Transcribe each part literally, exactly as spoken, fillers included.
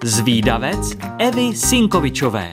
Zvídavec Evy Sinkovičové.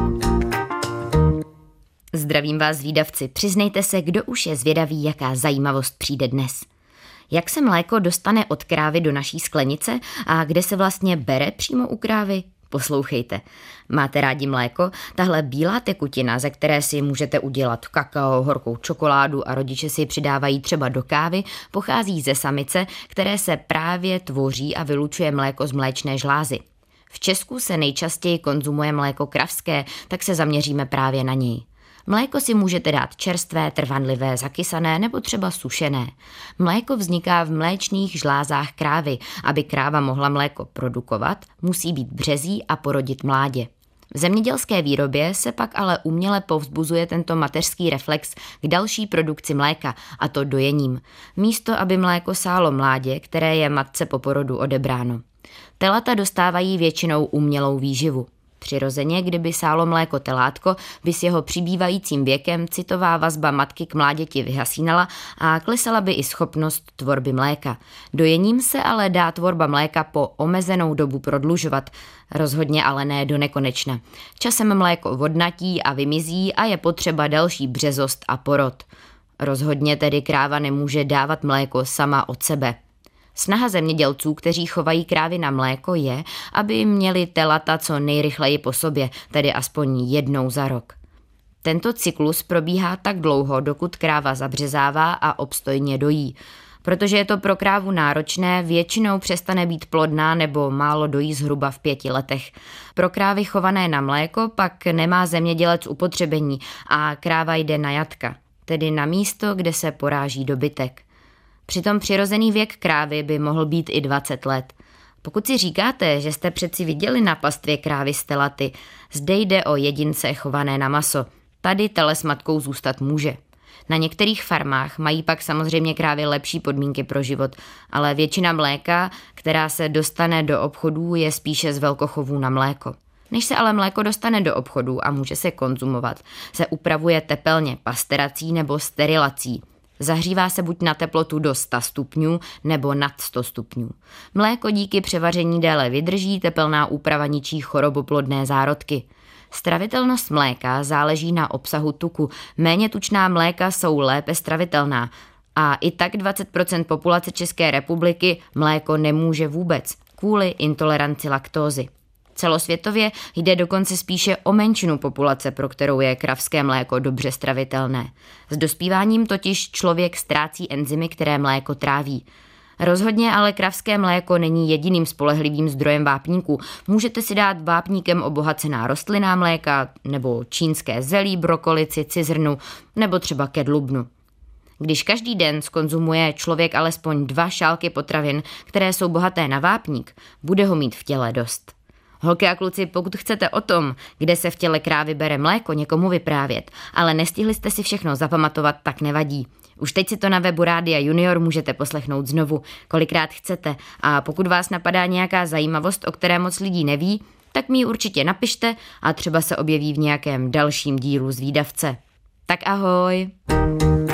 Zdravím vás, zvídavci. Přiznejte se, kdo už je zvědavý, jaká zajímavost přijde dnes. Jak se mléko dostane od krávy do naší sklenice a kde se vlastně bere přímo u krávy? Poslouchejte. Máte rádi mléko? Tahle bílá tekutina, ze které si můžete udělat kakao, horkou čokoládu a rodiče si ji přidávají třeba do kávy, pochází ze samice, které se právě tvoří a vylučuje mléko z mléčné žlázy. V Česku se nejčastěji konzumuje mléko kravské, tak se zaměříme právě na něj. Mléko si můžete dát čerstvé, trvanlivé, zakysané nebo třeba sušené. Mléko vzniká v mléčných žlázách krávy. Aby kráva mohla mléko produkovat, musí být březí a porodit mládě. V zemědělské výrobě se pak ale uměle povzbuzuje tento mateřský reflex k další produkci mléka, a to dojením. Místo, aby mléko sálo mládě, které je matce po porodu odebráno. Telata dostávají většinou umělou výživu. Přirozeně, kdyby sálo mléko telátko, by s jeho přibývajícím věkem citová vazba matky k mláděti vyhasínala a klesala by i schopnost tvorby mléka. Dojením se ale dá tvorba mléka po omezenou dobu prodlužovat, rozhodně ale ne do nekonečna. Časem mléko vodnatí a vymizí a je potřeba další březost a porod. Rozhodně tedy kráva nemůže dávat mléko sama od sebe. Snaha zemědělců, kteří chovají krávy na mléko, je, aby měli telata co nejrychleji po sobě, tedy aspoň jednou za rok. Tento cyklus probíhá tak dlouho, dokud kráva zabřezává a obstojně dojí. Protože je to pro krávu náročné, většinou přestane být plodná nebo málo dojí zhruba v pěti letech. Pro krávy chované na mléko pak nemá zemědělec upotřebení a kráva jde na jatka, tedy na místo, kde se poráží dobytek. Přitom přirozený věk krávy by mohl být i dvacet let. Pokud si říkáte, že jste přeci viděli na pastvě krávy z telaty, zde jde o jedince chované na maso. Tady tele s matkou zůstat může. Na některých farmách mají pak samozřejmě krávy lepší podmínky pro život, ale většina mléka, která se dostane do obchodů, je spíše z velkochovů na mléko. Než se ale mléko dostane do obchodů a může se konzumovat, se upravuje tepelně pasterací nebo sterilací. Zahřívá se buď na teplotu do sto stupňů nebo nad sto stupňů. Mléko díky převaření déle vydrží, tepelná úprava ničí choroboplodné zárodky. Stravitelnost mléka záleží na obsahu tuku. Méně tučná mléka jsou lépe stravitelná. A i tak dvacet procent populace České republiky mléko nemůže vůbec kvůli intoleranci laktózy. Celosvětově jde dokonce spíše o menšinu populace, pro kterou je kravské mléko dobře stravitelné. S dospíváním totiž člověk ztrácí enzymy, které mléko tráví. Rozhodně ale kravské mléko není jediným spolehlivým zdrojem vápníků. Můžete si dát vápníkem obohacená rostlinná mléka, nebo čínské zelí, brokolici, cizrnu, nebo třeba kedlubnu. Když každý den skonzumuje člověk alespoň dva šálky potravin, které jsou bohaté na vápník, bude ho mít v těle dost. Holky a kluci, pokud chcete o tom, kde se v těle krávy bere mléko, někomu vyprávět, ale nestihli jste si všechno zapamatovat, tak nevadí. Už teď si to na webu Rádia Junior můžete poslechnout znovu, kolikrát chcete, a pokud vás napadá nějaká zajímavost, o které moc lidí neví, tak mi ji určitě napište a třeba se objeví v nějakém dalším dílu Zvídavce. Tak ahoj!